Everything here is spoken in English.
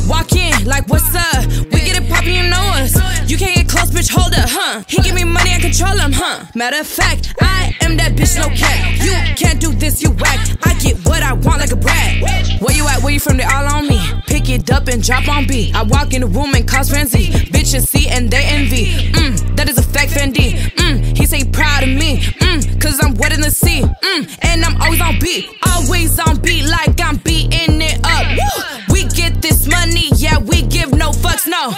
Walk in, like what's up? We get it poppin', you know us. You can't get close, bitch, hold up, huh? He give me money, I control him, huh? Matter of fact, I am that bitch, no cap. You can't do this, you whack. I get what I want like a brat. Where you at, where you from, they all on me. Pick it up and drop on beat. I walk in the room and cause frenzy. Bitches see and they envy. That is a fact, Fendi. He say proud of me. Cause I'm wet in the sea. And I'm always on beat. Always on beat like